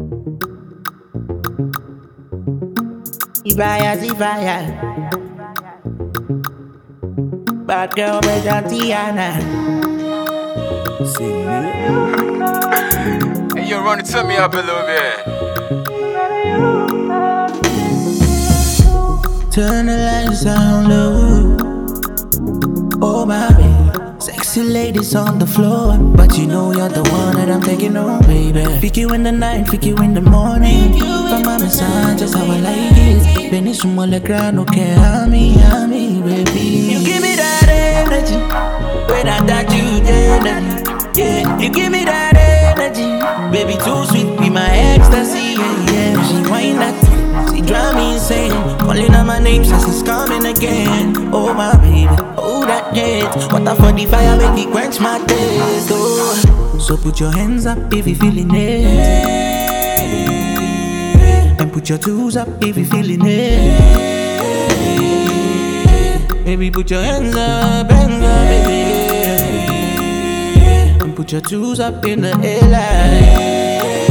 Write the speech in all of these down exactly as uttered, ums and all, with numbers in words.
Ibaya, Ibaya. Bad girl, better Tiana. Hey, you run it to me up a little bit. Turn the lights down low. Oh my baby, sexy ladies on the floor, but you know you're the one that I'm taking home, baby. Pick you in the night, pick you in the morning. From my massage, just how I like it. Finish from all the ground, okay, hammy, hammy, baby. You give me that energy, when I touch you, energy. Yeah, you give me that energy, baby, too sweet, be my ecstasy, yeah, yeah. She whine that, she drive me insane. Calling out my name, says it's coming again. Oh my baby, oh that hate. Water for the fire, make it quench my taste. Oh, so put your hands up if you feeling it, and put your toes up if you feeling it. Baby, put your hands up, hands up, baby. Put your toes up in the air.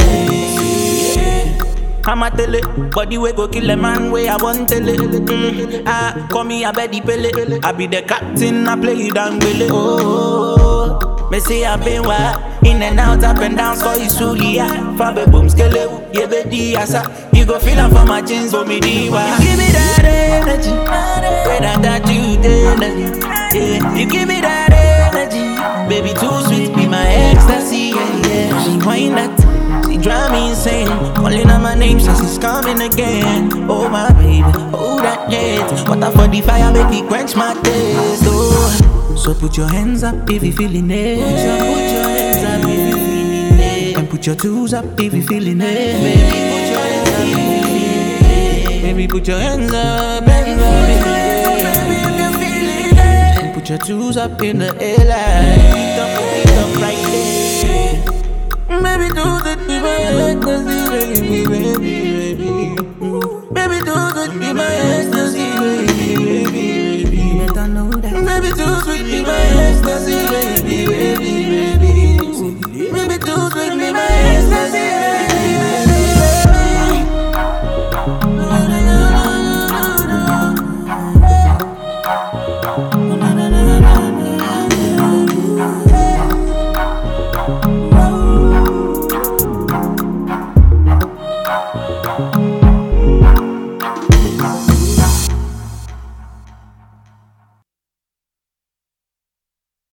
I'ma tell it, body we go kill a man way I want tell it. Mm, ah, call me a beddy pele. I be the captain, I play you down with it. Oh, me say I been wild, in and out, up and down, so it's truly yeah. Fabe boom skele, yeah baby asa. You go feel it for my jeans, for me diva. You give me that energy, when I touch you, energy. Yeah, you give me that energy, baby too sweet, be my ecstasy, yeah, yeah. She whine that, she drive me insane. Calling out my name, says it's coming again. Oh my baby, oh that hate. Water for the fire, make it quench my taste. Oh, so put your hands up if you feeling it. Put your, put your hands up if you feeling it. And put your toes up if you feeling it. Baby, put your hands up if you feeling it. Baby, put your hands up, hands up, baby, if you feeling it. And put your toes up in the air like it up, it up right there. Baby, do the be my ecstasy, baby, baby, baby. Baby, do the be my ecstasy, baby, baby, baby. Better know that. Baby, do sweet, be my ecstasy, baby.